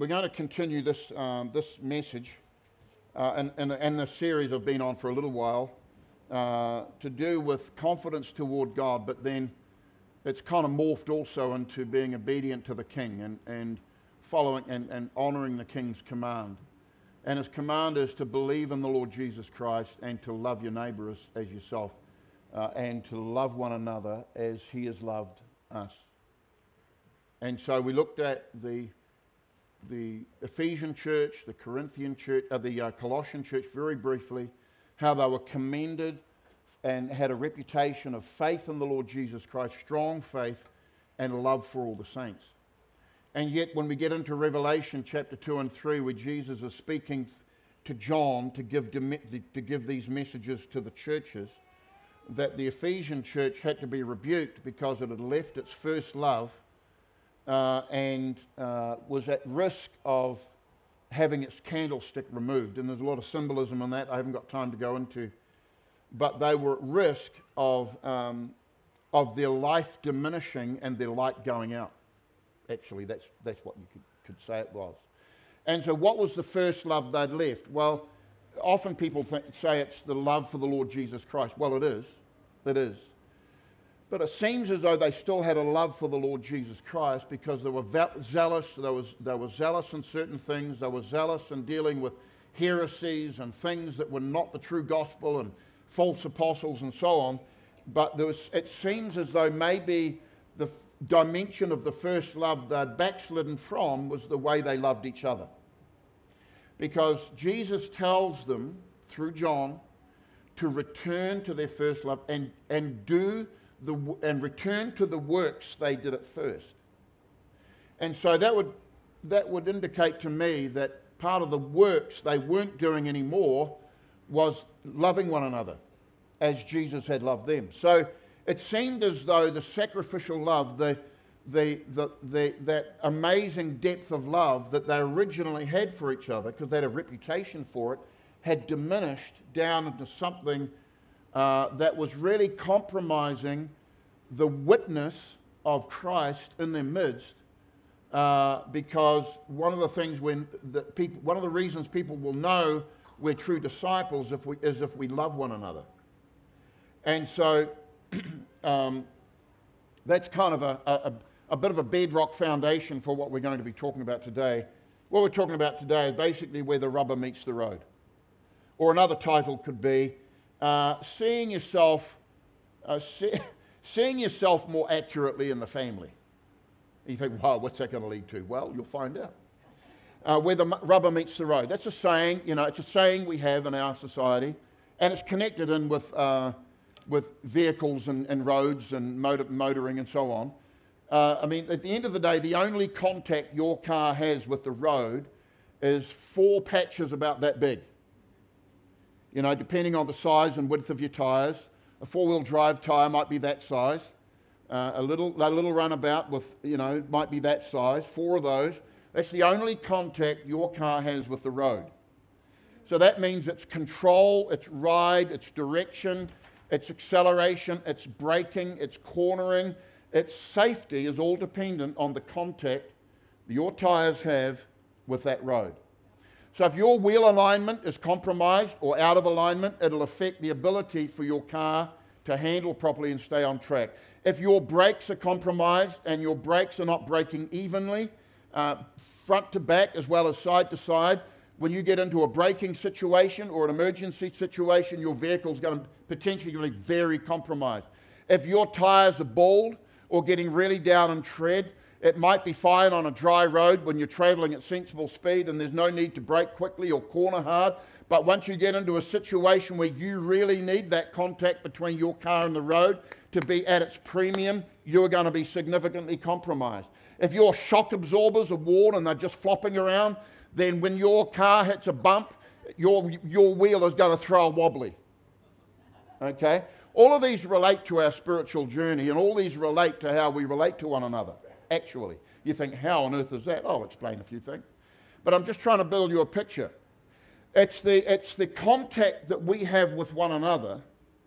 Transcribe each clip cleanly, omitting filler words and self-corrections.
to continue this message and the series I've been on for a little while to do with confidence toward God, but then it's kind of morphed also into being obedient to the King and following and honouring the King's command. And his command is to believe in the Lord Jesus Christ and to love your neighbour as yourself, and to love one another as he has loved us. And so we looked at the Ephesian church, the Corinthian church, the Colossian church very briefly, how they were commended and had a reputation of faith in the Lord Jesus Christ, strong faith and love for all the saints. And yet when we get into Revelation chapter 2 and 3, where Jesus is speaking to John to give these messages to the churches, that the Ephesian church had to be rebuked because it had left its first love and was at risk of having its candlestick removed. And there's a lot of symbolism in that I haven't got time to go into. But they were at risk of their life diminishing and their light going out. Actually, that's what you could say it was. And so what was the first love they'd left? Well, often people say it's the love for the Lord Jesus Christ. Well, it is. It is. But it seems as though they still had a love for the Lord Jesus Christ because they were zealous. They were zealous in certain things. They were zealous in dealing with heresies and things that were not the true gospel and false apostles and so on. But it seems as though maybe the dimension of the first love they'd backslidden from was the way they loved each other. Because Jesus tells them through John to return to their first love and return to the works they did at first. And so that would indicate to me that part of the works they weren't doing anymore was loving one another as Jesus had loved them. So it seemed as though the sacrificial love, that amazing depth of love that they originally had for each other, because they had a reputation for it, had diminished down into something that was really compromising the witness of Christ in their midst. Because one of the reasons people will know we're true disciples is if we love one another. And so that's kind of a bit of a bedrock foundation for what we're going to be talking about today. What we're talking about today is basically where the rubber meets the road. Or another title could be seeing yourself more accurately in the family. And you think, wow, what's that going to lead to? Well, you'll find out. Where the rubber meets the road. That's a saying, it's a saying we have in our society, and it's connected in with vehicles and roads and motoring and so on. At the end of the day, the only contact your car has with the road is 4 patches about that big. Depending on the size and width of your tyres. A 4-wheel drive tyre might be that size. A little runabout with, might be that size. 4 of those. That's the only contact your car has with the road. So that means its control, its ride, its direction, its acceleration, its braking, its cornering, its safety is all dependent on the contact your tyres have with that road. So if your wheel alignment is compromised or out of alignment, it'll affect the ability for your car to handle properly and stay on track. If your brakes are compromised and your brakes are not braking evenly, front to back as well as side to side, when you get into a braking situation or an emergency situation, your vehicle's going to potentially be very compromised. If your tyres are bald or getting really down in tread, it might be fine on a dry road when you're travelling at sensible speed and there's no need to brake quickly or corner hard. But once you get into a situation where you really need that contact between your car and the road to be at its premium, you're going to be significantly compromised. If your shock absorbers are worn and they're just flopping around, then when your car hits a bump, your wheel is going to throw a wobbly. Okay? All of these relate to our spiritual journey, and all these relate to how we relate to one another, actually. You think, how on earth is that? I'll explain a few things. But I'm just trying to build you a picture. It's the contact that we have with one another.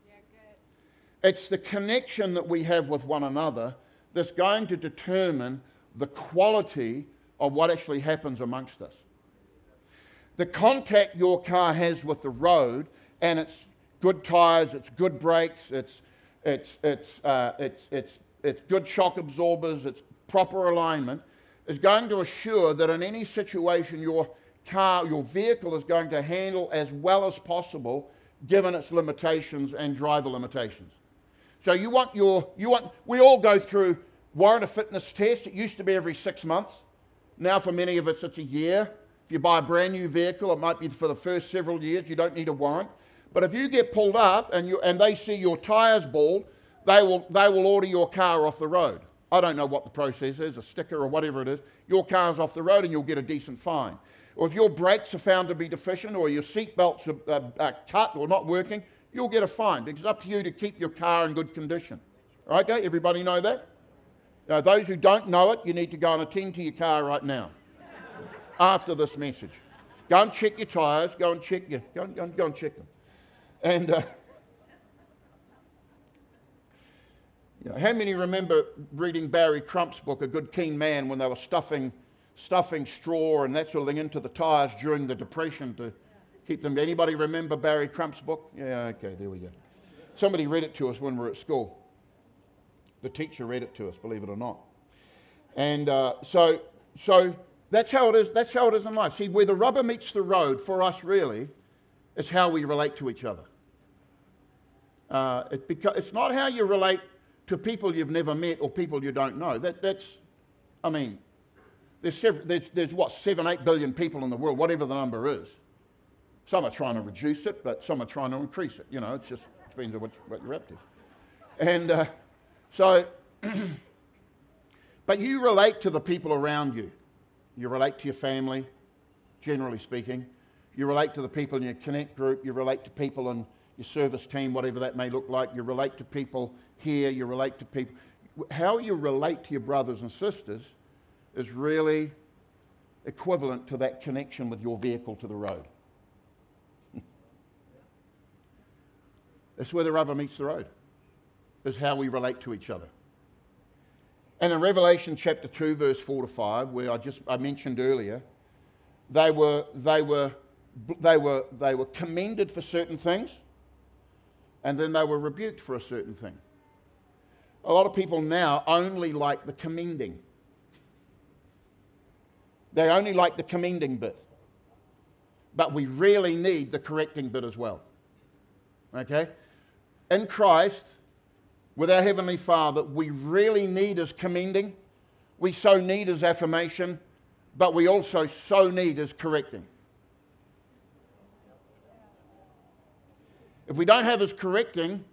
It's the connection that we have with one another that's going to determine the quality of what actually happens amongst us. The contact your car has with the road, and it's good tyres, it's good brakes, it's good shock absorbers, it's proper alignment, is going to assure that in any situation your vehicle is going to handle as well as possible given its limitations and driver limitations. So we all go through warrant of fitness test. It used to be every 6 months. Now for many of us it's a year. If you buy a brand new vehicle, it might be for the first several years. You don't need a warrant. But if you get pulled up and they see your tyres bald, they will order your car off the road. I don't know what the process is, a sticker or whatever it is. Your car's off the road and you'll get a decent fine. Or if your brakes are found to be deficient or your seat belts are cut or not working, you'll get a fine because it's up to you to keep your car in good condition. Right, okay? Everybody know that? Now, those who don't know it, you need to go and attend to your car right now after this message. Go and check your tyres. Go and check them. And how many remember reading Barry Crump's book, A Good Keen Man, when they were stuffing straw and that sort of thing into the tyres during the Depression to keep them? Anybody remember Barry Crump's book? Yeah, okay, there we go. Somebody read it to us when we were at school. The teacher read it to us, believe it or not. And so that's how it is. That's how it is in life. See, where the rubber meets the road for us really is how we relate to each other. It's not how you relate to people you've never met or people you don't know. There's 7-8 billion people in the world, whatever the number is. Some are trying to reduce it, but some are trying to increase it. It just depends on what you're up to. And but you relate to the people around you. You relate to your family, generally speaking. You relate to the people in your Connect group. You relate to people in your service team, whatever that may look like. You relate to people here. You relate to people. How you relate to your brothers and sisters is really equivalent to that connection with your vehicle to the road. That's where the rubber meets the road, is how we relate to each other. And in Revelation chapter 2, verse 4 to 5, where I mentioned earlier, they were commended for certain things, and then they were rebuked for a certain thing. A lot of people now only like the commending. They only like the commending bit. But we really need the correcting bit as well. Okay? In Christ, with our Heavenly Father, we really need His commending. We so need His affirmation, but we also so need His correcting. If we don't have His correcting,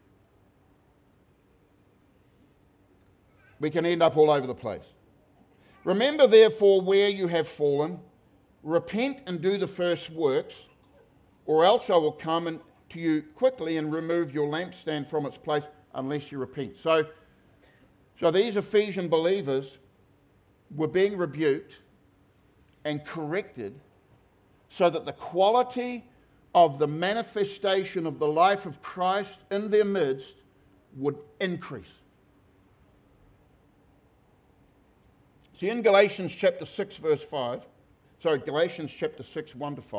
we can end up all over the place. Remember, therefore, where you have fallen, repent and do the first works, or else I will come to you quickly and remove your lampstand from its place unless you repent. So these Ephesian believers were being rebuked and corrected so that the quality of the manifestation of the life of Christ in their midst would increase. See, in Galatians chapter 6, Galatians chapter 6, 1 to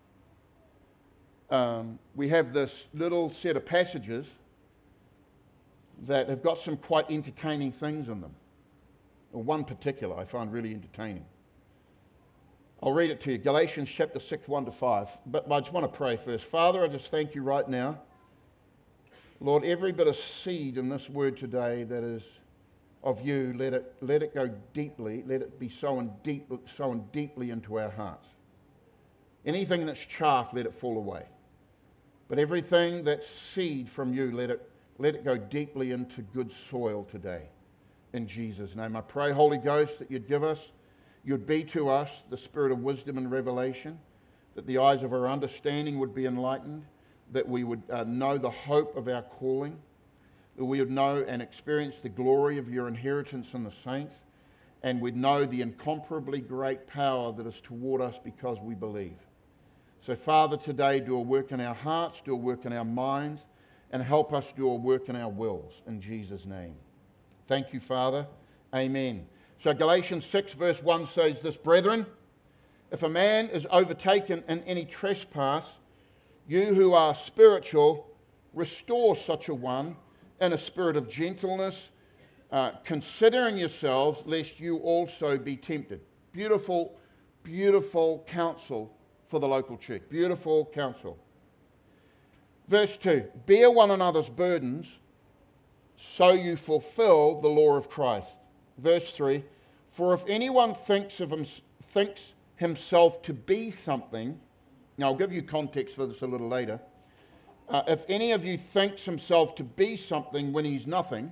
5, we have this little set of passages that have got some quite entertaining things in them. Or one particular I find really entertaining. I'll read it to you. Galatians chapter 6, 1 to 5. But I just want to pray first. Father, I just thank you right now. Lord, every bit of seed in this word today that is of you, let it go deeply, let it be sown deeply into our hearts. Anything that's chaff, let it fall away. But everything that's seed from you, let it go deeply into good soil today. In Jesus' name. I pray, Holy Ghost, that you'd be to us the spirit of wisdom and revelation, that the eyes of our understanding would be enlightened, that we would know the hope of our calling, that we would know and experience the glory of your inheritance in the saints, and we'd know the incomparably great power that is toward us because we believe. So, Father, today do a work in our hearts, do a work in our minds, and help us do a work in our wills, in Jesus' name. Thank you, Father. Amen. So Galatians 6 verse 1 says this, brethren, if a man is overtaken in any trespass, you who are spiritual, restore such a one in a spirit of gentleness, considering yourselves, lest you also be tempted. Beautiful, beautiful counsel for the local church. Beautiful counsel. Verse 2, bear one another's burdens, so you fulfill the law of Christ. Verse 3, for if anyone thinks himself to be something, now I'll give you context for this a little later. If any of you thinks himself to be something when he's nothing,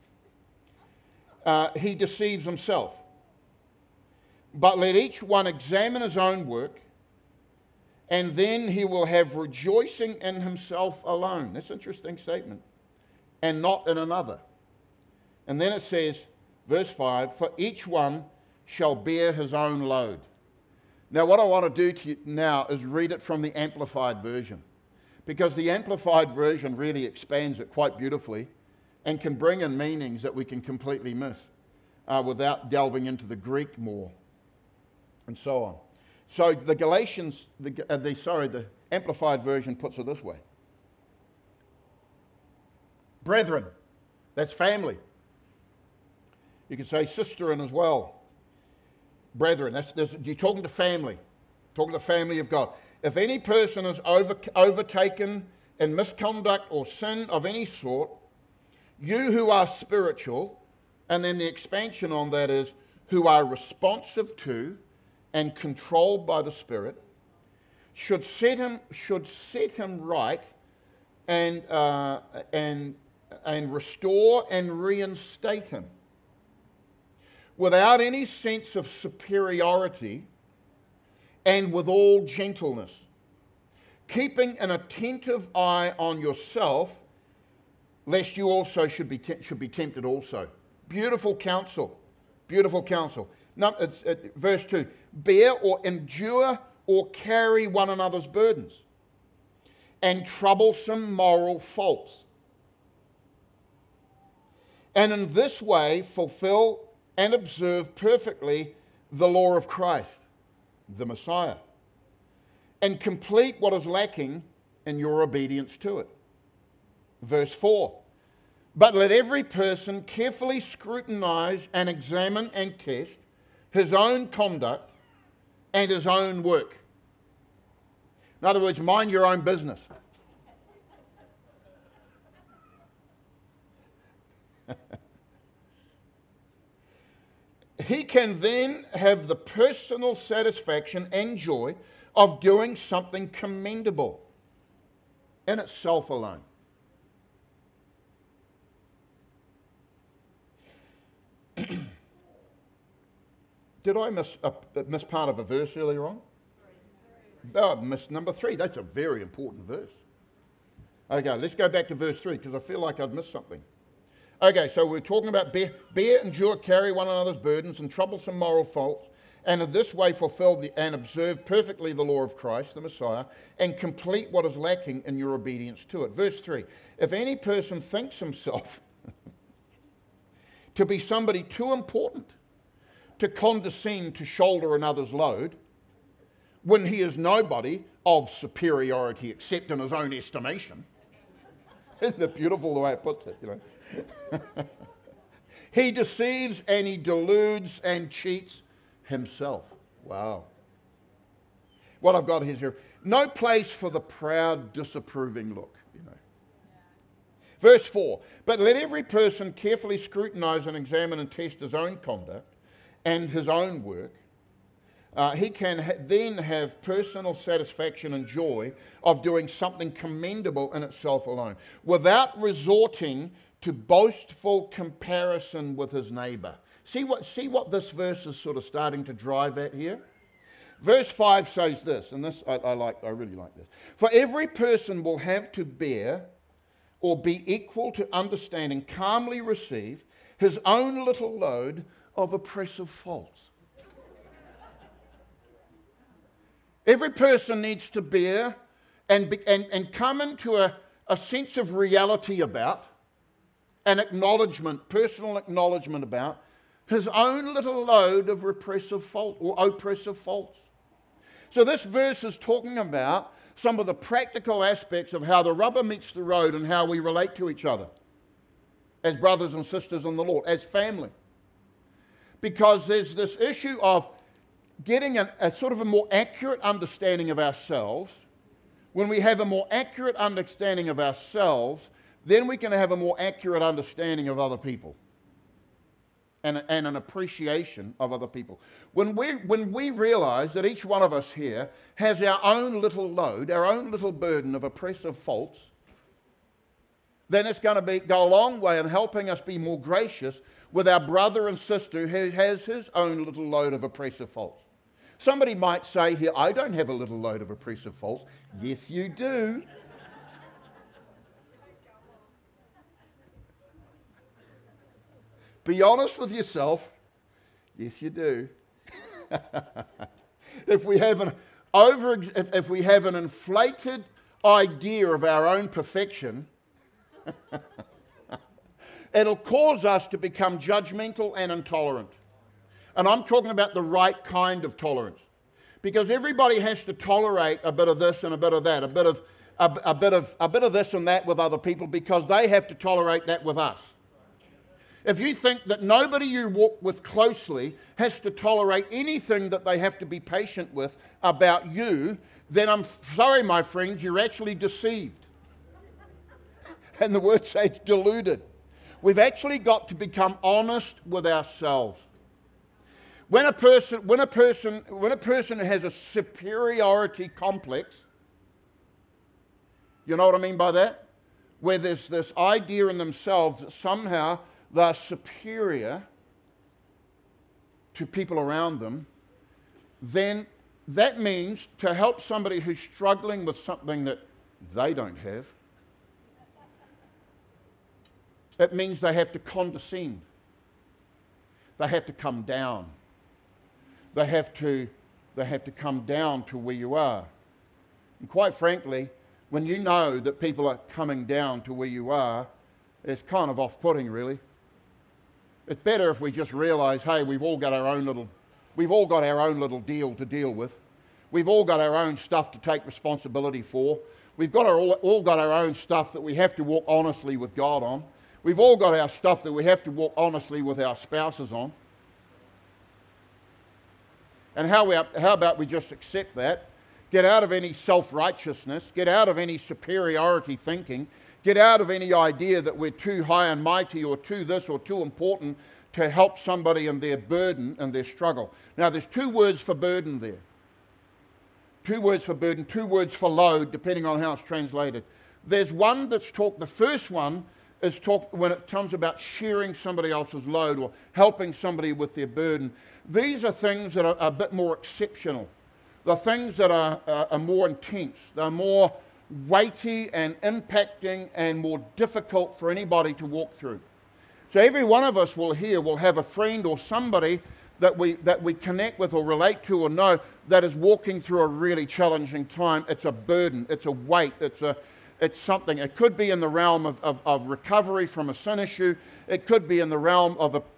he deceives himself. But let each one examine his own work, and then he will have rejoicing in himself alone. That's an interesting statement. And not in another. And then it says, verse 5, for each one shall bear his own load. Now what I want to do to you now is read it from the Amplified Version. Because the Amplified Version really expands it quite beautifully and can bring in meanings that we can completely miss without delving into the Greek more and so on. So the Galatians, the Amplified Version puts it this way. Brethren, that's family. You can say sisterin as well. Brethren, you're talking to family, talking to the family of God. If any person is overtaken in misconduct or sin of any sort, you who are spiritual, and then the expansion on that is, who are responsive to and controlled by the Spirit, should set him right and restore and reinstate him without any sense of superiority and with all gentleness, keeping an attentive eye on yourself, lest you also should be tempted also. Beautiful counsel. Beautiful counsel. Now, verse 2. Bear or endure or carry one another's burdens and troublesome moral faults. And in this way fulfill and observe perfectly the law of Christ, the Messiah, and complete what is lacking in your obedience to it. Verse 4. But let every person carefully scrutinize and examine and test his own conduct and his own work. In other words, mind your own business. He can then have the personal satisfaction and joy of doing something commendable in itself alone. Did I miss part of a verse earlier on? Oh, I missed number 3. That's a very important verse. Okay, let's go back to verse 3 because I feel like I've missed something. Okay, so we're talking about bear, endure, carry one another's burdens and troublesome moral faults, and in this way fulfill and observe perfectly the law of Christ, the Messiah, and complete what is lacking in your obedience to it. Verse 3, if any person thinks himself to be somebody too important to condescend to shoulder another's load, when he is nobody of superiority except in his own estimation. Isn't it beautiful the way it puts it, you know? He deceives and he deludes and cheats himself. Wow. What I've got here, no place for the proud, disapproving look, you know. Verse 4, but let every person carefully scrutinize and examine and test his own conduct and his own work. He can then have personal satisfaction and joy of doing something commendable in itself alone, without resorting to boastful comparison with his neighbour. See what this verse is sort of starting to drive at here? Verse 5 says this, and this I really like this. For every person will have to bear or be equal to understanding, calmly receive his own little load of oppressive faults. Every person needs to bear and come into a sense of reality about, an acknowledgement, personal acknowledgement about his own little load of repressive fault or oppressive faults. So this verse is talking about some of the practical aspects of how the rubber meets the road and how we relate to each other as brothers and sisters in the Lord, as family. Because there's this issue of getting a sort of a more accurate understanding of ourselves. When we have a more accurate understanding of ourselves, then we can have a more accurate understanding of other people and an appreciation of other people. When we realize that each one of us here has our own little load, our own little burden of oppressive faults, then it's going to go a long way in helping us be more gracious with our brother and sister who has his own little load of oppressive faults. Somebody might say here, I don't have a little load of oppressive faults. Yes, you do. Be honest with yourself. Yes, you do. If we have an inflated idea of our own perfection, it'll cause us to become judgmental and intolerant. And I'm talking about the right kind of tolerance. Because everybody has to tolerate a bit of this and a bit of that, a bit of this and that with other people because they have to tolerate that with us. If you think that nobody you walk with closely has to tolerate anything that they have to be patient with about you, then I'm sorry, my friends, you're actually deceived. And the word says deluded. We've actually got to become honest with ourselves. When a person has a superiority complex, you know what I mean by that? Where there's this idea in themselves that somehow they're superior to people around them, then that means to help somebody who's struggling with something that they don't have, it means they have to condescend. They have to come down. They have to come down to where you are. And quite frankly, when you know that people are coming down to where you are, it's kind of off-putting, really. It's better if we just realize, hey, we've all got our own little deal to deal with. We've all got our own stuff to take responsibility for. We've all got our own stuff that we have to walk honestly with God on. We've all got our stuff that we have to walk honestly with our spouses on. And how about we just accept that, get out of any self-righteousness, get out of any superiority thinking, get out of any idea that we're too high and mighty or too this or too important to help somebody in their burden and their struggle. Now, there's two words for burden there. Two words for burden, two words for load, depending on how it's translated. There's one that's talked, the first one is talked when it comes about sharing somebody else's load or helping somebody with their burden. These are things that are a bit more exceptional. The things that are more intense. They're more weighty and impacting and more difficult for anybody to walk through. So every one of us will have a friend or somebody that we connect with or relate to or know that is walking through a really challenging time. It's a burden, it's a weight, it's something. It could be in the realm of recovery from a sin issue. It could be in the realm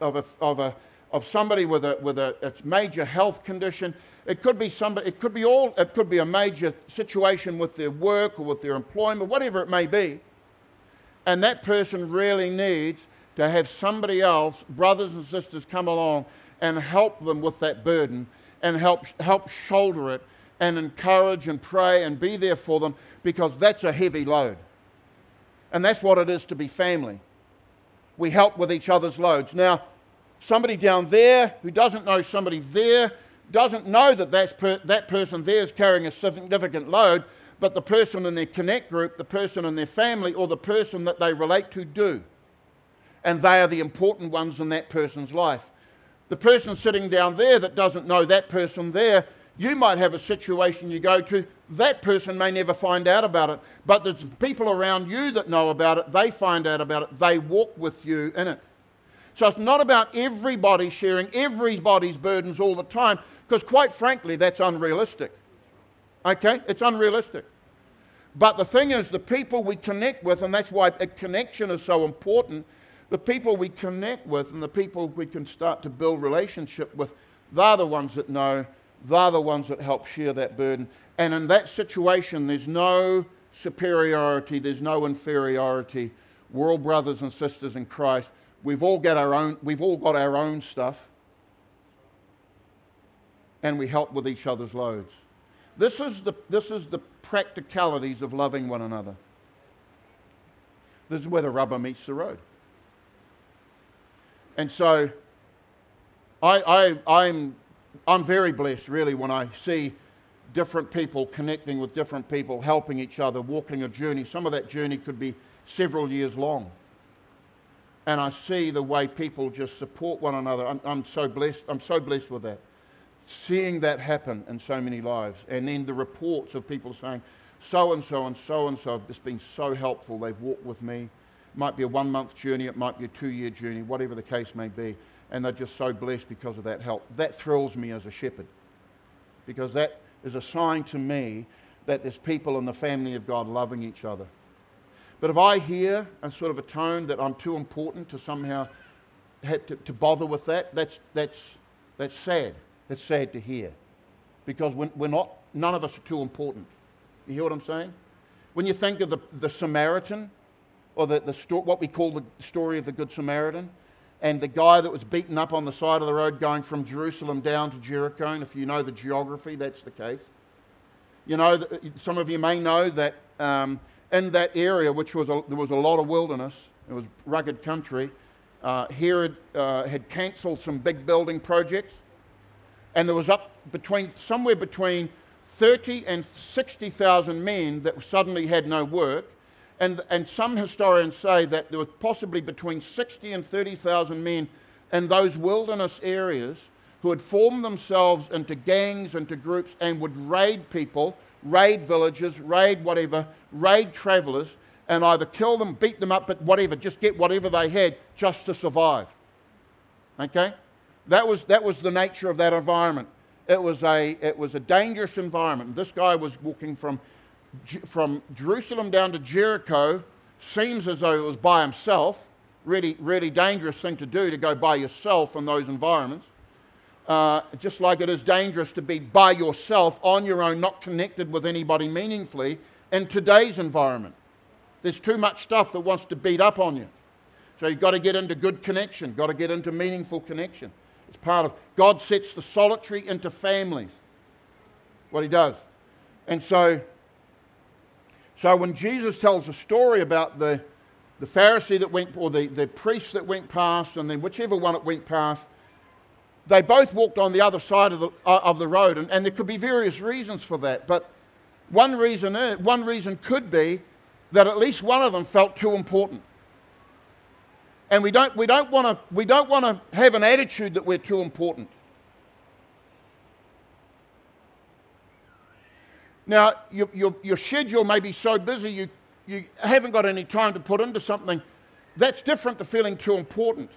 of somebody with a major health condition. It could be somebody. It could be a major situation with their work or with their employment, whatever it may be. And that person really needs to have somebody else, brothers and sisters, come along and help them with that burden and help shoulder it and encourage and pray and be there for them, because that's a heavy load. And that's what it is to be family. We help with each other's loads. Now, somebody down there who doesn't know somebody there doesn't know that that person there is carrying a significant load, but the person in their connect group, the person in their family, or the person that they relate to do. And they are the important ones in that person's life. The person sitting down there that doesn't know that person there, you might have a situation you go to, that person may never find out about it, but there's people around you that know about it, they find out about it, they walk with you in it. So it's not about everybody sharing everybody's burdens all the time, because quite frankly, that's unrealistic. Okay? It's unrealistic. But the thing is, the people we connect with, and that's why a connection is so important, The people we connect with and the people we can start to build relationship with, they're the ones that know, they're the ones that help share that burden. And in that situation, there's no superiority, there's no inferiority. We're all brothers and sisters in Christ. We've all got our own stuff, and we help with each other's loads. This is the practicalities of loving one another. This is where the rubber meets the road. And so I'm very blessed, really, when I see different people connecting with different people, helping each other, walking a journey. Some of that journey could be several years long. And I see the way people just support one another. I'm so blessed. I'm so blessed with that. Seeing that happen in so many lives. And then the reports of people saying, so-and-so and so-and-so have just been so helpful. They've walked with me. It might be a 1-month journey. It might be a 2-year journey, whatever the case may be. And they're just so blessed because of that help. That thrills me as a shepherd. Because that is a sign to me that there's people in the family of God loving each other. But if I hear a sort of a tone that I'm too important to somehow have to bother with that, that's sad. That's sad to hear. Because none of us are too important. You hear what I'm saying? When you think of the Samaritan, or what we call the story of the Good Samaritan, and the guy that was beaten up on the side of the road going from Jerusalem down to Jericho, and if you know the geography, that's the case. You know, some of you may know that in that area, there was a lot of wilderness, it was rugged country, Herod had cancelled some big building projects, and there was somewhere between 30 and 60,000 men that suddenly had no work. And some historians say that there was possibly between 60 and 30,000 men in those wilderness areas who had formed themselves into gangs, into groups, and would raid people, raid villages, raid whatever, raid travellers, and either kill them, beat them up, but whatever, just get whatever they had just to survive. Okay? That was the nature of that environment. It was a dangerous environment. This guy was walking from Jerusalem down to Jericho. Seems as though it was by himself. Really, really dangerous thing to do, to go by yourself in those environments. Just like it is dangerous to be by yourself, on your own, not connected with anybody meaningfully in today's environment. There's too much stuff that wants to beat up on you. So you've got to get into good connection, got to get into meaningful connection. It's part of, God sets the solitary into families. What he does. And so when Jesus tells a story about the Pharisee that went, or the priest that went past, and then whichever one that went past, they both walked on the other side of the road, and there could be various reasons for that. But one reason could be that at least one of them felt too important. And we don't want to have an attitude that we're too important. Now, your schedule may be so busy you haven't got any time to put into something. That's different to feeling too important.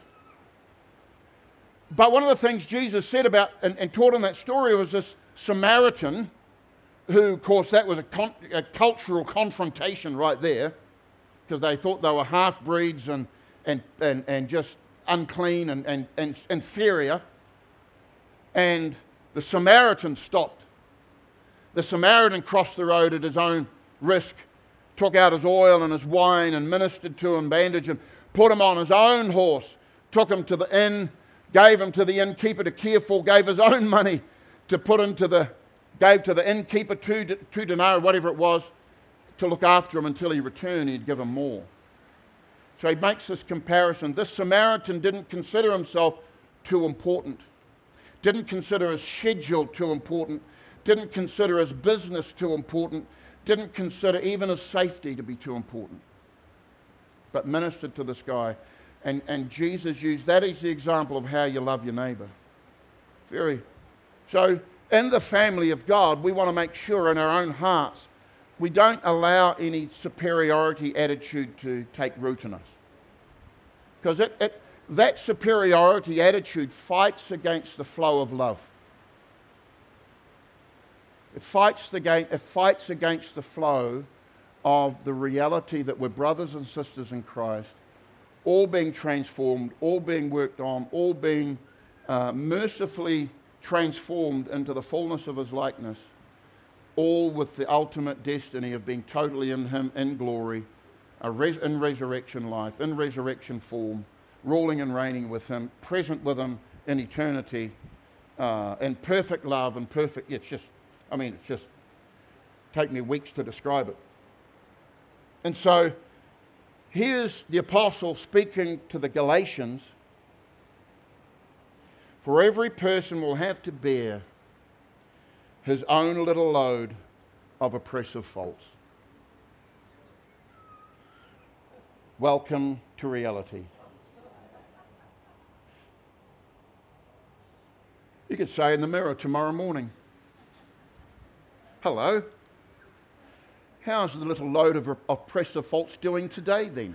But one of the things Jesus said about and taught in that story was this Samaritan, who, of course, that was a cultural confrontation right there, because they thought they were half-breeds and just unclean and inferior. And the Samaritan stopped. The Samaritan crossed the road at his own risk, took out his oil and his wine and ministered to him, bandaged him, put him on his own horse, took him to the inn, gave him to the innkeeper to care for, gave his own money to gave to the innkeeper two denarii, whatever it was, to look after him until he returned. He'd give him more. So he makes this comparison. This Samaritan didn't consider himself too important, didn't consider his schedule too important, didn't consider his business too important, didn't consider even his safety to be too important, but ministered to this guy. And Jesus used that as the example of how you love your neighbour. So in the family of God, we want to make sure in our own hearts we don't allow any superiority attitude to take root in us. Because that superiority attitude fights against the flow of love. It fights against the flow of the reality that we're brothers and sisters in Christ, all being transformed, all being worked on, all being mercifully transformed into the fullness of his likeness, all with the ultimate destiny of being totally in him in glory, in resurrection life, in resurrection form, ruling and reigning with him, present with him in eternity, in perfect love and perfect, it's just take me weeks to describe it. And so here's the apostle speaking to the Galatians. For every person will have to bear his own little load of oppressive faults. Welcome to reality. You could say in the mirror tomorrow morning, hello, how's the little load of oppressive faults doing today then?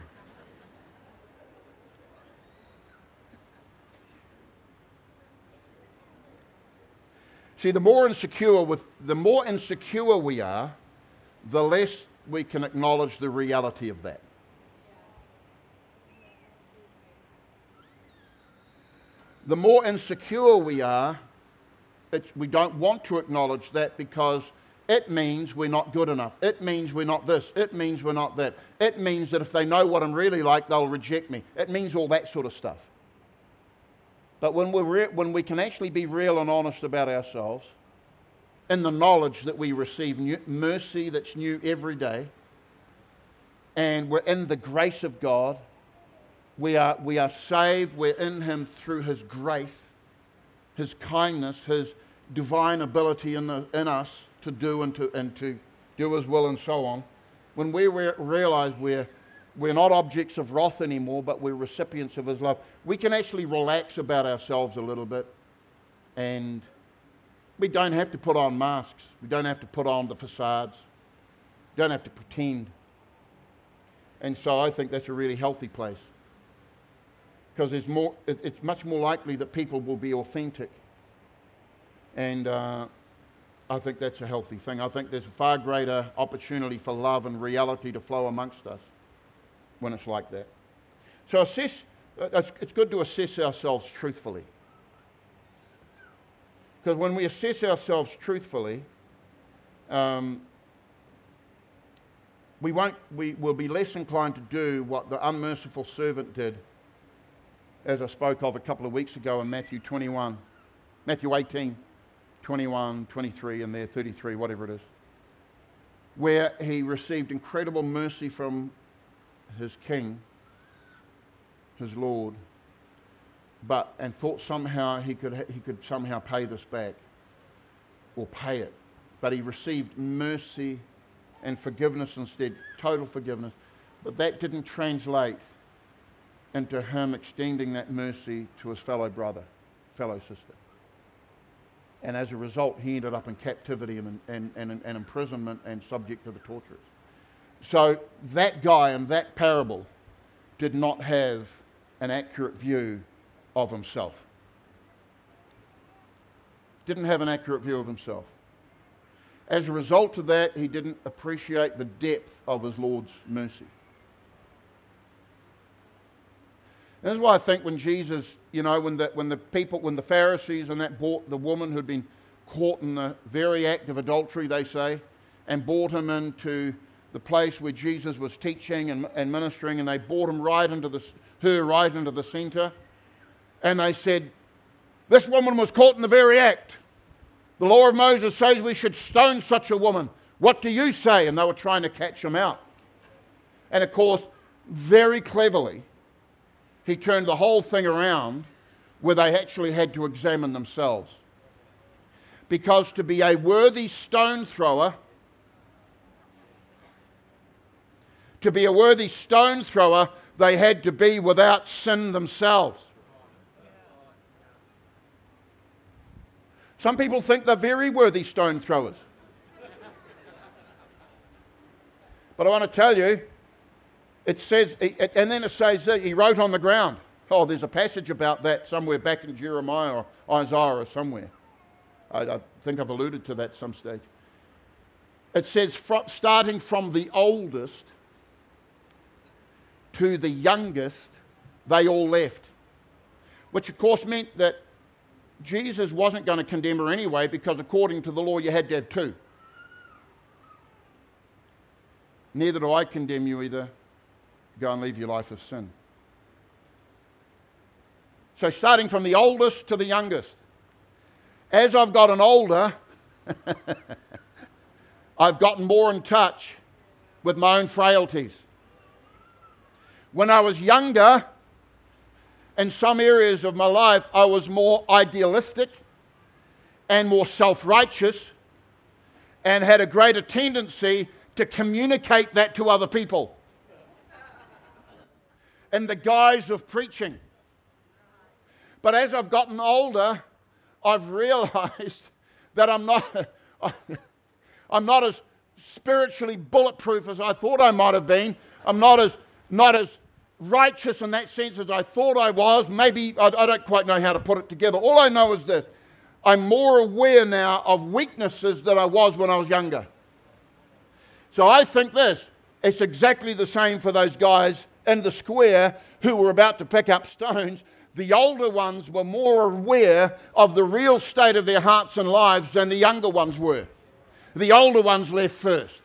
See, the more insecure we are, the less we can acknowledge the reality of that. The more insecure we are, we don't want to acknowledge that because it means we're not good enough. It means we're not this. It means we're not that. It means that if they know what I'm really like, they'll reject me. It means all that sort of stuff. But when we can actually be real and honest about ourselves, in the knowledge that we receive mercy that's new every day, and we're in the grace of God, we are saved, we're in him through his grace, his kindness, his divine ability in us to do and to do his will and so on. When we realize we're not objects of wrath anymore, but we're recipients of his love, we can actually relax about ourselves a little bit, and we don't have to put on masks. We don't have to put on the facades. We don't have to pretend. And so I think that's a really healthy place, because it's much more likely that people will be authentic. And I think that's a healthy thing. I think there's a far greater opportunity for love and reality to flow amongst us when it's like that. So it's good to assess ourselves truthfully. Because when we assess ourselves truthfully, we will be less inclined to do what the unmerciful servant did, as I spoke of a couple of weeks ago in Matthew 18, 21, 23, and there 33, whatever it is, where he received incredible mercy from his king, his Lord, and thought somehow he could somehow pay this back, or pay it. But he received mercy and forgiveness instead, total forgiveness. But that didn't translate into him extending that mercy to his fellow brother, fellow sister. And as a result, he ended up in captivity and imprisonment and subject to the torturers. So that guy in that parable did not have an accurate view of himself. Didn't have an accurate view of himself. As a result of that, he didn't appreciate the depth of his Lord's mercy. And that's why I think when Jesus, when the Pharisees and that brought the woman who'd been caught in the very act of adultery, they say, and brought him into the place where Jesus was teaching and ministering, and they brought him right into the center, and they said, this woman was caught in the very act. The law of Moses says we should stone such a woman. What do you say? And they were trying to catch him out. And of course, very cleverly, he turned the whole thing around where they actually had to examine themselves. Because to be a worthy stone thrower, they had to be without sin themselves. Some people think they're very worthy stone throwers. But I want to tell you, it says, and then it says that he wrote on the ground. Oh, there's a passage about that somewhere back in Jeremiah or Isaiah or somewhere. I think I've alluded to that at some stage. It says, starting from the oldest to the youngest, They all left. Which of course meant that Jesus wasn't going to condemn her anyway, because according to the law you had to have two. Neither do I condemn you either. Go and leave your life of sin. So starting from the oldest to the youngest. As I've gotten older, I've gotten more in touch with my own frailties. When I was younger, in some areas of my life, I was more idealistic and more self-righteous and had a greater tendency to communicate that to other people in the guise of preaching. But as I've gotten older, I've realized that I'm not as spiritually bulletproof as I thought I might have been. I'm not as righteous in that sense as I thought I was. Maybe, I don't quite know how to put it together. All I know is this: I'm more aware now of weaknesses than I was when I was younger. So I think it's exactly the same for those guys in the square who were about to pick up stones. The older ones were more aware of the real state of their hearts and lives than the younger ones were. The older ones left first.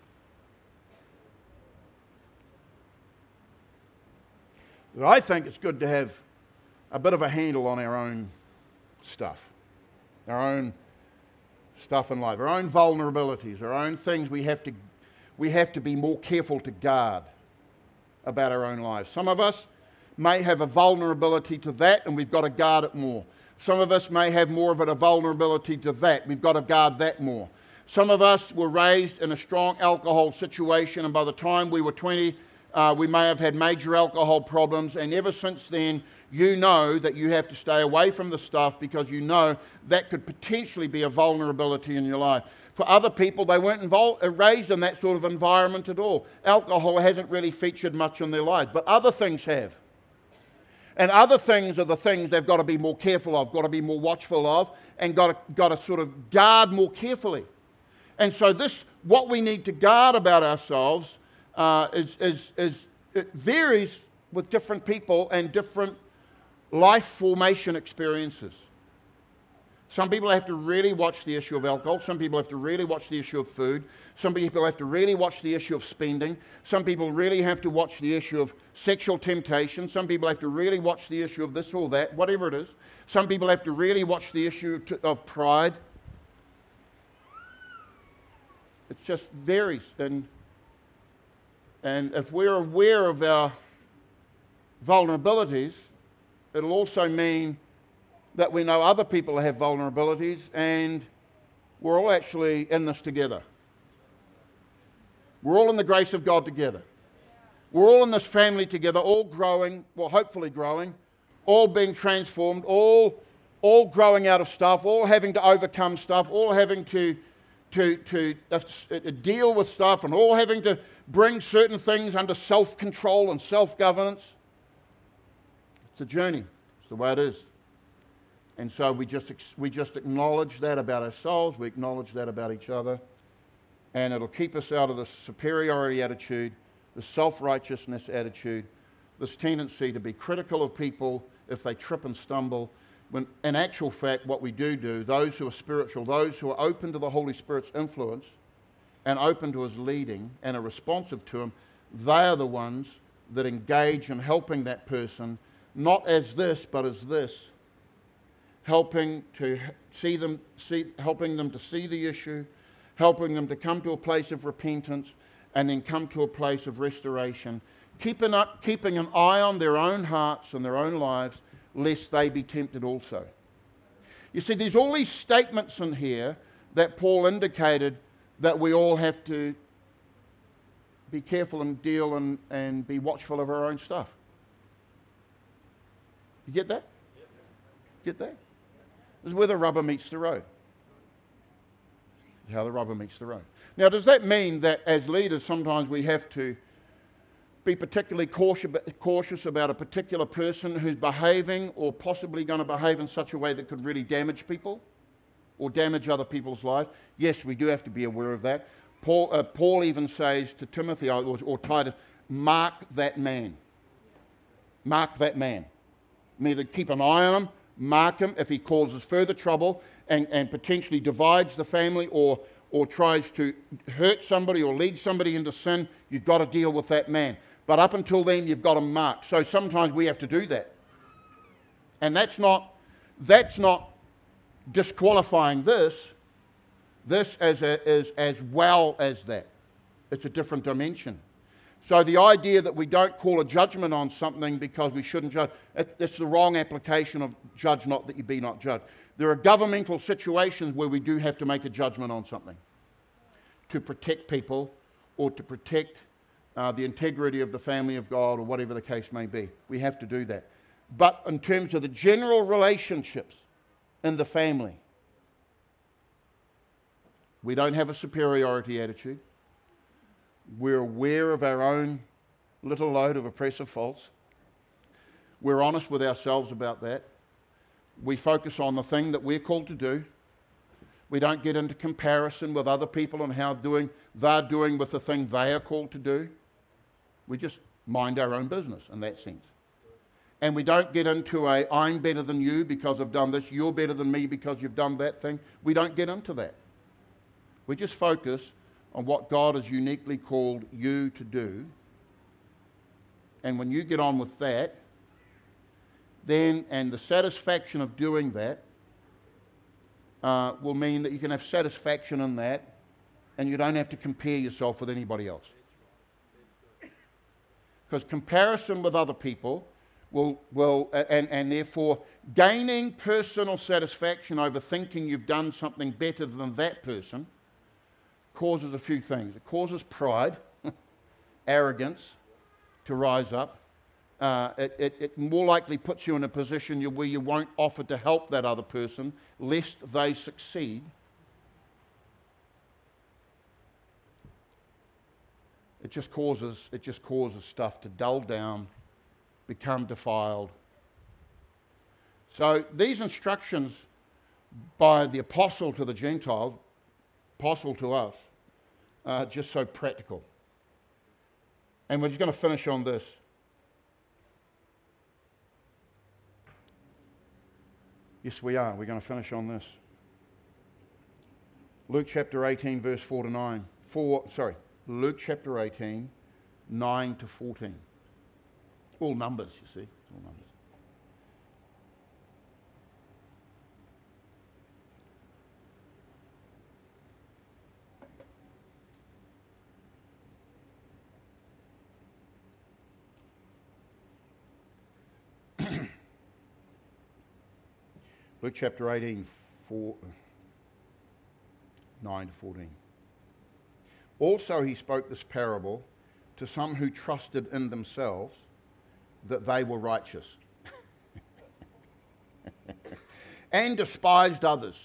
But I think it's good to have a bit of a handle on our own stuff in life, our own vulnerabilities, our own things we have to be more careful to guard about our own lives. Some of us may have a vulnerability to that, and we've got to guard it more. Some of us may have more of a vulnerability to that. We've got to guard that more. Some of us were raised in a strong alcohol situation, and by the time we were 20, we may have had major alcohol problems, and ever since then, you know that you have to stay away from the stuff because you know that could potentially be a vulnerability in your life. For other people, they weren't raised in that sort of environment at all. Alcohol hasn't really featured much in their lives, but other things have. And other things are the things they've got to be more careful of, got to be more watchful of, and got to sort of guard more carefully. And so what we need to guard about ourselves it varies with different people and different life formation experiences. Some people have to really watch the issue of alcohol. Some people have to really watch the issue of food. Some people have to really watch the issue of spending. Some people really have to watch the issue of sexual temptation. Some people have to really watch the issue of this or that, whatever it is. Some people have to really watch the issue of pride. It just varies. And if we're aware of our vulnerabilities, it'll also mean that we know other people have vulnerabilities, and we're all actually in this together. We're all in the grace of God together. We're all in this family together, all growing, well, hopefully growing, all being transformed, all growing out of stuff, all having to overcome stuff, all having to deal with stuff, and all having to bring certain things under self-control and self-governance. It's a journey. It's the way it is. And so we just acknowledge that about ourselves, we acknowledge that about each other, and it'll keep us out of the superiority attitude, the self-righteousness attitude, this tendency to be critical of people if they trip and stumble, when in actual fact what we do, those who are spiritual, those who are open to the Holy Spirit's influence and open to His leading and are responsive to Him, they are the ones that engage in helping that person, not as this, but as this, helping them to see the issue, helping them to come to a place of repentance, and then come to a place of restoration, keeping an eye on their own hearts and their own lives, lest they be tempted also. You see, there's all these statements in here that Paul indicated that we all have to be careful and deal and be watchful of our own stuff. You get that? Get that? This is where the rubber meets the road. This is how the rubber meets the road. Now, does that mean that as leaders sometimes we have to be particularly cautious about a particular person who's behaving or possibly going to behave in such a way that could really damage people or damage other people's lives? Yes, we do have to be aware of that. Paul even says to Timothy or Titus, mark that man. Mark that man. Either keep an eye on him, mark him if he causes further trouble and potentially divides the family or tries to hurt somebody or lead somebody into sin. You've got to deal with that man. But up until then, you've got him marked. So sometimes we have to do that. And that's not disqualifying this as well as that. It's a different dimension. So the idea that we don't call a judgment on something because we shouldn't judge, it's the wrong application of judge not that you be not judged. There are governmental situations where we do have to make a judgment on something to protect people or to protect the integrity of the family of God or whatever the case may be. We have to do that. But in terms of the general relationships in the family, we don't have a superiority attitude. We're aware of our own little load of oppressive faults. We're honest with ourselves about that. We focus on the thing that we're called to do. We don't get into comparison with other people and how they're doing with the thing they are called to do. We just mind our own business in that sense. And we don't get into I'm better than you because I've done this, you're better than me because you've done that thing. We don't get into that. We just focus on what God has uniquely called you to do. And when you get on with that, then, and the satisfaction of doing that will mean that you can have satisfaction in that and you don't have to compare yourself with anybody else. Because comparison with other people will and therefore gaining personal satisfaction over thinking you've done something better than that person causes a few things. It causes pride, arrogance to rise up. It more likely puts you in a position where you won't offer to help that other person lest they succeed. It just causes stuff to dull down, become defiled. So these instructions by the apostle to the Gentiles, apostle to us, are just so practical. And we're just going to finish on this. Yes, we are. We're going to finish on this. Luke chapter 18, verse 4 to 9. Luke chapter 18, 9 to 14. All numbers, you see. All numbers. Luke chapter 18, 9 to 14. Also he spoke this parable to some who trusted in themselves that they were righteous and despised others.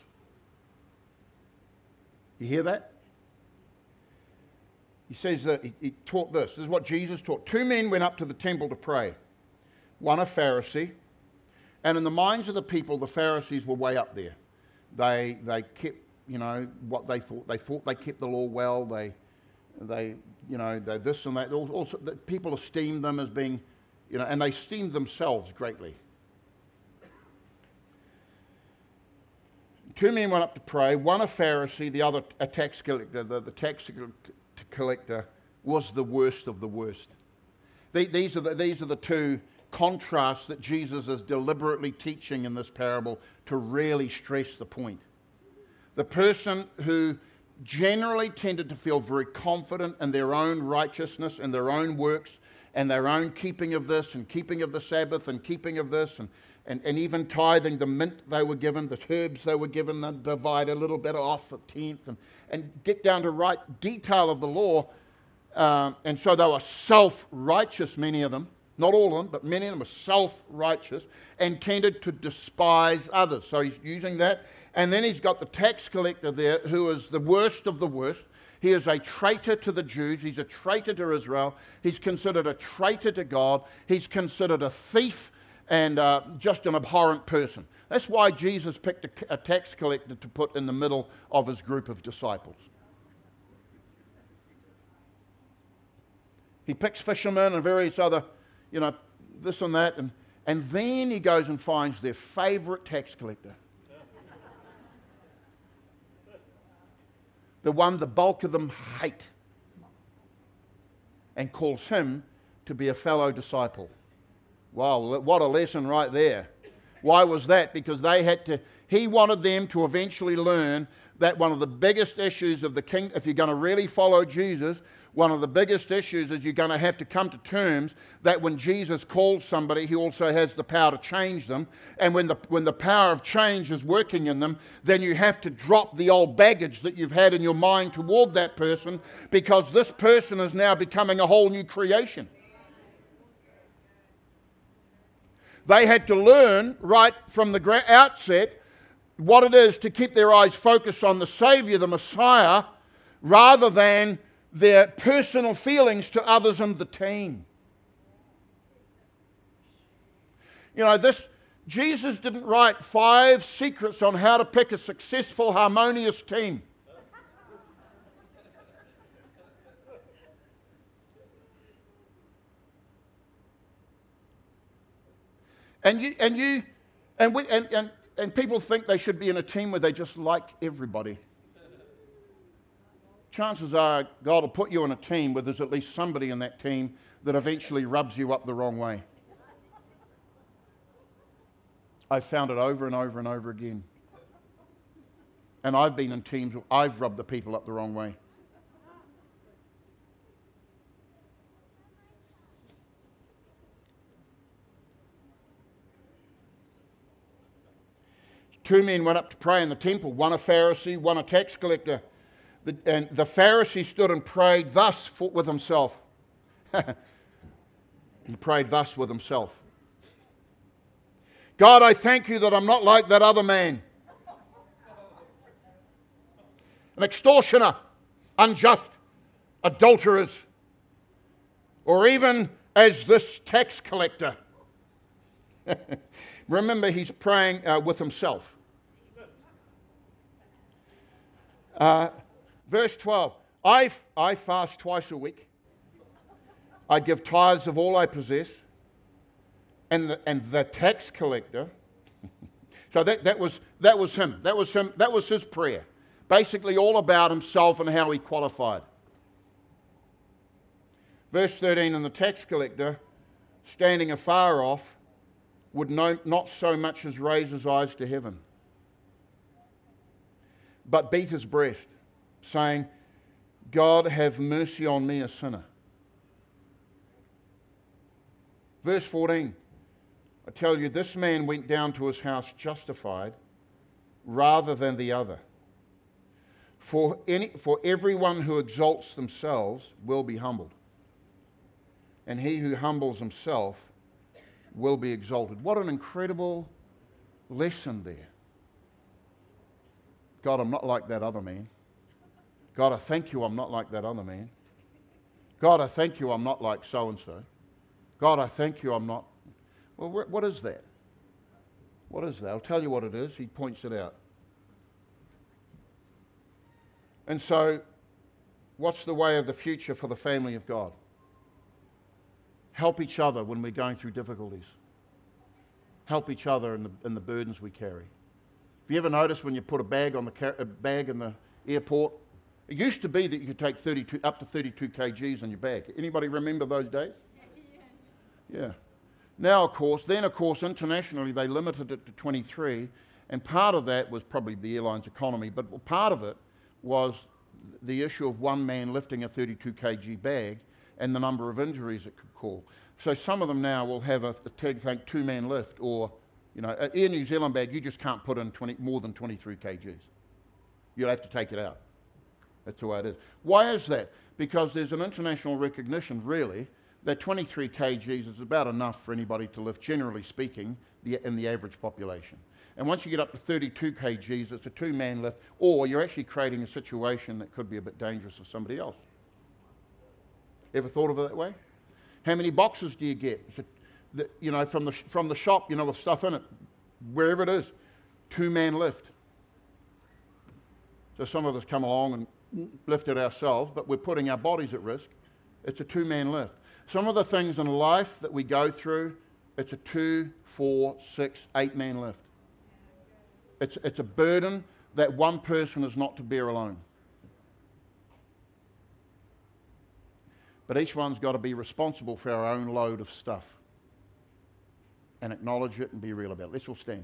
You hear that? He says that he taught this. This is what Jesus taught. 2 men went up to the temple to pray. One a Pharisee. And in the minds of the people, the Pharisees were way up there. They kept, what they thought. They thought they kept the law well. They this and that. Also, people esteemed them as being, and they esteemed themselves greatly. 2 men went up to pray. One a Pharisee, the other a tax collector. The tax collector was the worst of the worst. These are the two contrasts that Jesus is deliberately teaching in this parable to really stress the point. The person who generally tended to feel very confident in their own righteousness and their own works and their own keeping of this and keeping of the Sabbath and keeping of this and even tithing the mint they were given, the herbs they were given, they'd divide a little bit off a tenth and get down to right detail of the law. And so they were self-righteous, many of them. Not all of them, but many of them were self-righteous and tended to despise others. So he's using that. And then he's got the tax collector there who is the worst of the worst. He is a traitor to the Jews. He's a traitor to Israel. He's considered a traitor to God. He's considered a thief and just an abhorrent person. That's why Jesus picked a tax collector to put in the middle of his group of disciples. He picks fishermen and various other this and that. And then he goes and finds their favourite tax collector. The one the bulk of them hate. And calls him to be a fellow disciple. Wow, what a lesson right there. Why was that? Because he wanted them to eventually learn that one of the biggest issues of the kingdom, if you're going to really follow Jesus, one of the biggest issues is you're going to have to come to terms that when Jesus calls somebody, he also has the power to change them. And when the power of change is working in them, then you have to drop the old baggage that you've had in your mind toward that person, because this person is now becoming a whole new creation. They had to learn right from the outset what it is to keep their eyes focused on the Saviour, the Messiah, rather than their personal feelings to others in the team. You know, Jesus didn't write 5 secrets on how to pick a successful, harmonious team. And people think they should be in a team where they just like everybody. Chances are God will put you in a team where there's at least somebody in that team that eventually rubs you up the wrong way. I've found it over and over and over again. And I've been in teams where I've rubbed the people up the wrong way. Two men went up to pray in the temple, one a Pharisee, one a tax collector. And the Pharisee stood and prayed thus with himself. He prayed thus with himself. God, I thank you that I'm not like that other man. An extortioner, unjust, adulterers, or even as this tax collector. Remember, he's praying with himself. Verse 12, I fast twice a week. I give tithes of all I possess. And the tax collector, so that was him. That was him. That was his prayer. Basically all about himself and how he qualified. Verse 13, and the tax collector, standing afar off, would not so much as raise his eyes to heaven, but beat his breast, saying, God, have mercy on me, a sinner. Verse 14, I tell you, this man went down to his house justified rather than the other. For everyone who exalts themselves will be humbled, and he who humbles himself will be exalted. What an incredible lesson there. God, I'm not like that other man. God, I thank you I'm not like that other man. God, I thank you I'm not like so-and-so. God, I thank you I'm not. Well, what is that? What is that? I'll tell you what it is. He points it out. And so, what's the way of the future for the family of God? Help each other when we're going through difficulties. Help each other in the burdens we carry. Have you ever noticed when you put a bag in the airport? It used to be that you could take up to 32 kgs in your bag. Anybody remember those days? Yeah. Now, of course, internationally they limited it to 23, and part of that was probably the airline's economy, but part of it was the issue of one man lifting a 32 kg bag and the number of injuries it could cause. So some of them now will have a two-man lift, or, you know, an Air New Zealand bag, you just can't put in more than 23 kgs. You'll have to take it out. That's the way it is. Why is that? Because there's an international recognition, really, that 23 kgs is about enough for anybody to lift, generally speaking, in the average population. And once you get up to 32 kgs, it's a two-man lift, or you're actually creating a situation that could be a bit dangerous for somebody else. Ever thought of it that way? How many boxes do you get? You know, from the shop, you know, with stuff in it, wherever it is, two-man lift. So some of us come along and lift it ourselves, but we're putting our bodies at risk. It's a two-man lift. Some of the things in life that we go through, It's a 2, 4, 6, 8-man lift. It's a burden that one person is not to bear alone. But each one's got to be responsible for our own load of stuff and acknowledge it and be real about it. Let's all stand.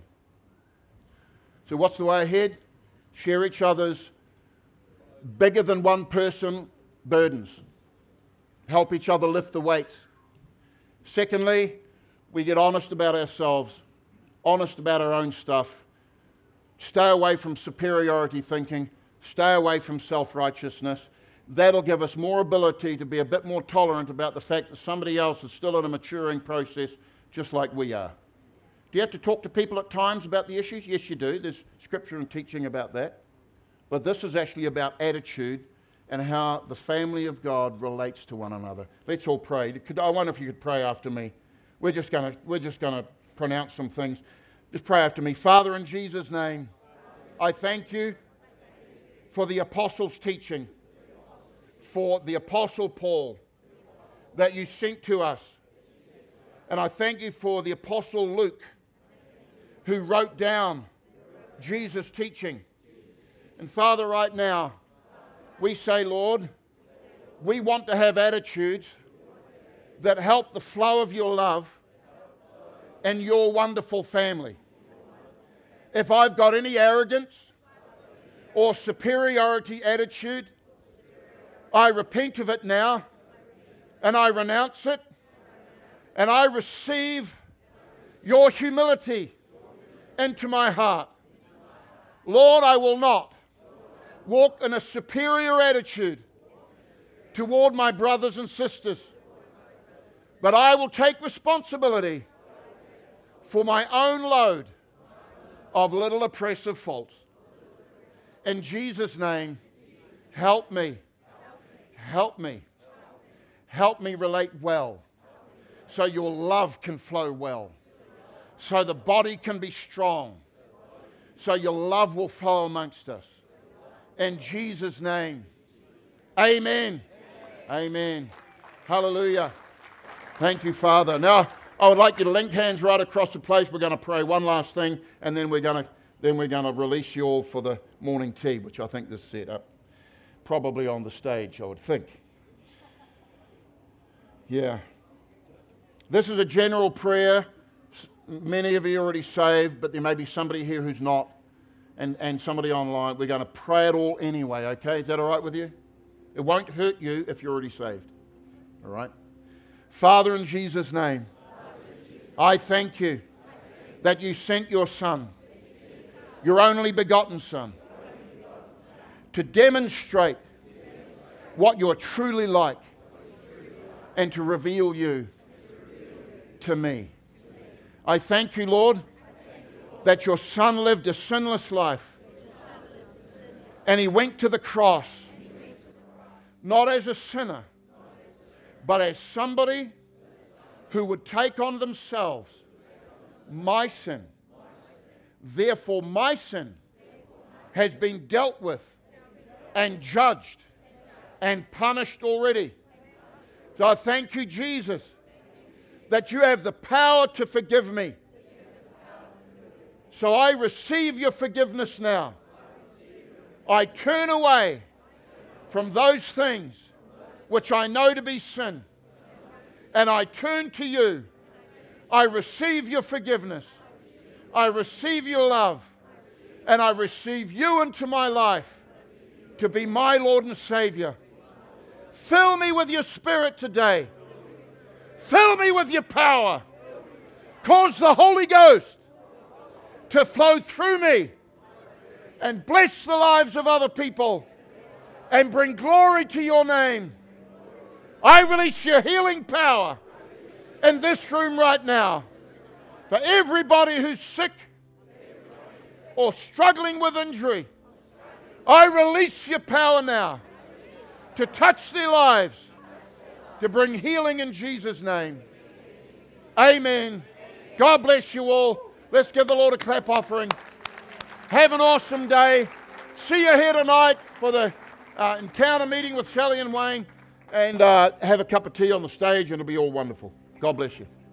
So what's the way ahead? Share each other's bigger than one person burdens. Help each other lift the weights. Secondly, we get honest about ourselves, honest about our own stuff. Stay away from superiority thinking. Stay away from self-righteousness. That'll give us more ability to be a bit more tolerant about the fact that somebody else is still in a maturing process just like we are. Do you have to talk to people at times about the issues? Yes, you do. There's scripture and teaching about that. But this is actually about attitude and how the family of God relates to one another. Let's all pray. I wonder if you could pray after me. We're just going to pronounce some things. Just pray after me. Father, in Jesus' name, I thank you for the apostles' teaching, for the apostle Paul that you sent to us. And I thank you for the apostle Luke, who wrote down Jesus' teaching. And Father, right now, we say, Lord, we want to have attitudes that help the flow of your love and your wonderful family. If I've got any arrogance or superiority attitude, I repent of it now and I renounce it and I receive your humility into my heart. Lord, I will not walk in a superior attitude toward my brothers and sisters, but I will take responsibility for my own load of little oppressive faults. In Jesus' name, help me. Help me. Help me relate well so your love can flow well, so the body can be strong, so your love will flow amongst us. In Jesus' name, amen. Amen. Hallelujah. Thank you, Father. Now, I would like you to link hands right across the place. We're going to pray one last thing, and then we're going to release you all for the morning tea, which I think is set up probably on the stage, I would think. Yeah. This is a general prayer. Many of you are already saved, but there may be somebody here who's not, and somebody online. We're going to pray it all anyway, okay? Is that all right with you? It won't hurt you if you're already saved. All right? Father, in Jesus' name, I thank you that you sent your Son, your only begotten Son, to demonstrate what you're truly like and to reveal you to me. I thank you, Lord, that your Son lived a sinless life and he went to the cross not as a sinner, but as somebody who would take on themselves my sin. Therefore, my sin has been dealt with and judged and punished already. So I thank you, Jesus, that you have the power to forgive me. So I receive your forgiveness now. I turn away from those things which I know to be sin, and I turn to you. I receive your forgiveness. I receive your love, and I receive you into my life to be my Lord and Savior. Fill me with your Spirit today. Fill me with your power. Cause the Holy Ghost to flow through me and bless the lives of other people and bring glory to your name. I release your healing power in this room right now for everybody who's sick or struggling with injury. I release your power now to touch their lives, to bring healing in Jesus' name. Amen. God bless you all. Let's give the Lord a clap offering. Have an awesome day. See you here tonight for the encounter meeting with Sally and Wayne, and have a cup of tea on the stage, and it'll be all wonderful. God bless you.